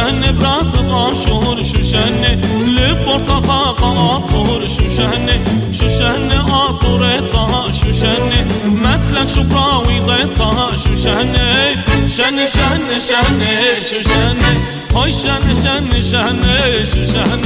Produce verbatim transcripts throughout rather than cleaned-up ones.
شوشن برات قاشور شوشن لبورتقا قاطور شوشن شوشن آطورتها شوشن مثلا شبراوي ضيتها شوشن شن شن شن شوشن هاي شن شن شن شوشن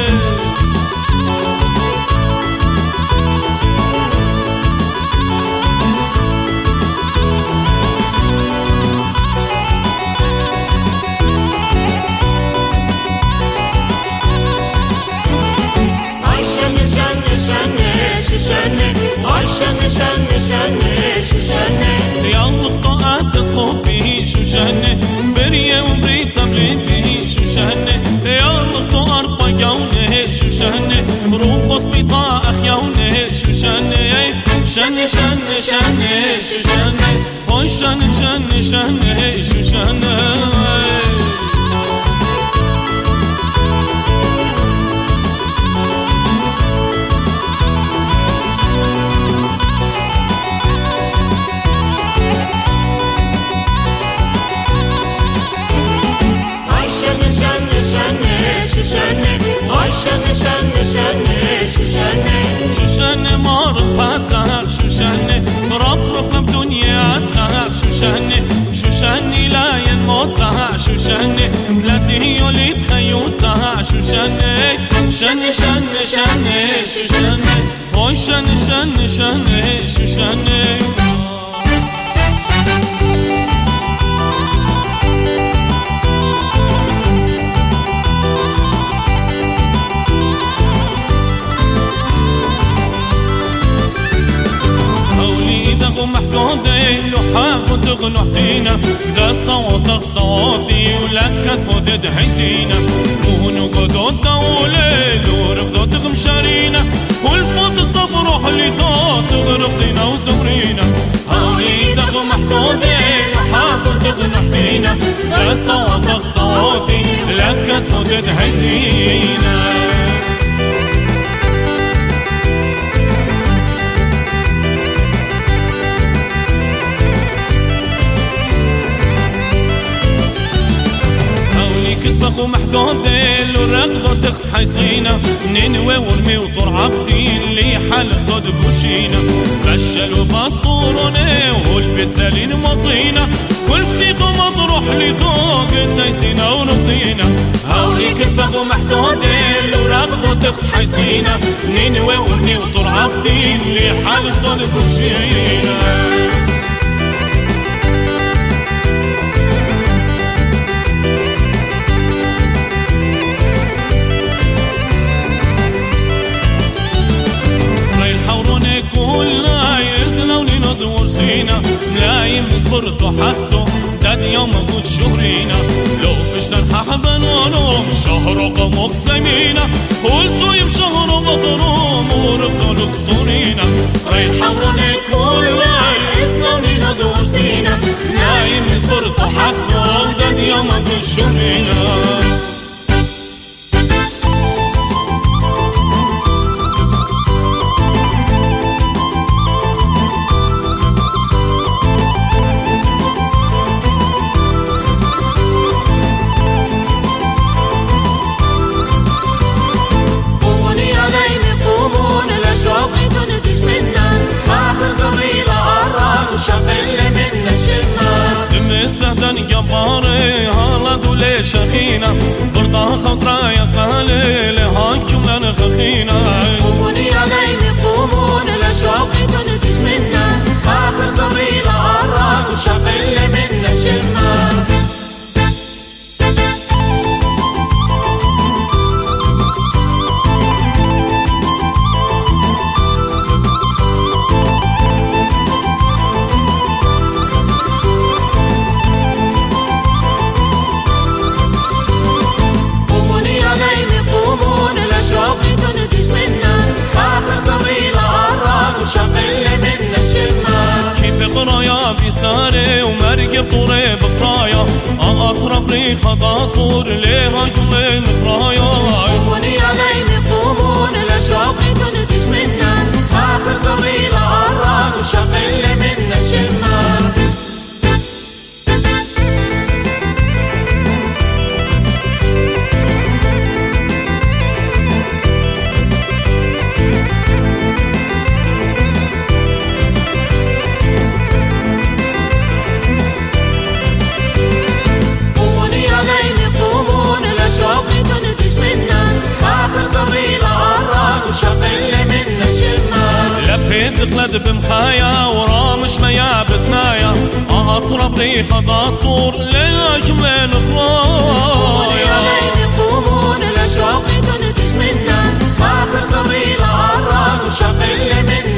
يالله طاعت تخبي شوشن بريه ومريت صبري شوشن يالله طار بقونه شوشن روح سبيطا اخيونه شوشن شن شن شن شوشن هاي شن شن شن شوشن شوشن مار باتاق شوشن رب رب بدنيا تاق شوشن شوشن لا ينموتها شوشن ثلاثي يولي تخيوتها شوشن شن شن شن شوشن هاي شن شن شن شوشن محقودين لحاق وتغنو حدينا دا صوتك صوتي ولك تفوت حزينة مهنو قدود دوليل ورقدو تغمشارينا والفوت الصفروح اللي ثوت تغرق دينا وسمرينا هولي دغو محقودين لحاق وتغنو حدينا دا صوتك صوتي لك تفوت حزينة كتفخ ومحقودين ورقضو تخت حيصينا ننوي ورمي وطور عبدين اللي حلق ضد بوشينا بشل وبطوروني والبيت سالين مطينا كل فنيق مطروح لي فوق الدايسينا ونقضينا هولي كتفخ ومحقودين ورقضو تخت حيصينا ننوي ورمي وطور عبدين اللي حلق ضد بوشينا ورسينا ملايم نصبر ضحكتو داد يوم موجود شهرينا لو فشنا الححبن ونوم شهر قموك سمينا قلتو يم شهر بطروم ورفضو لقطورينا ريح حوروني كلها يسنوني نزور سينا ملايم نصبر ضحكتو داد يوم موجود شهرينا جباري هلا دولي شخينا برضا خطرا يا قالي لها جملة خخينا قوموني عليهم قومون لشوق تنتج منا خاطر زميلة قرب وشغل منا شمنا ساري ومرقب طوري بقرايا أطرب لي خطاطور ليها كل مخرايا قوموني عليهم قومون لشوق تنتج منا خاطر زميلة قرب وشغل منا شمنا خايا ورامش ما يا بتنايا اطرب ريخة تصور ليكم للخرايا علينا قومون الاشواق تنتج منا خاطر صغيرة عران وشق اللي منا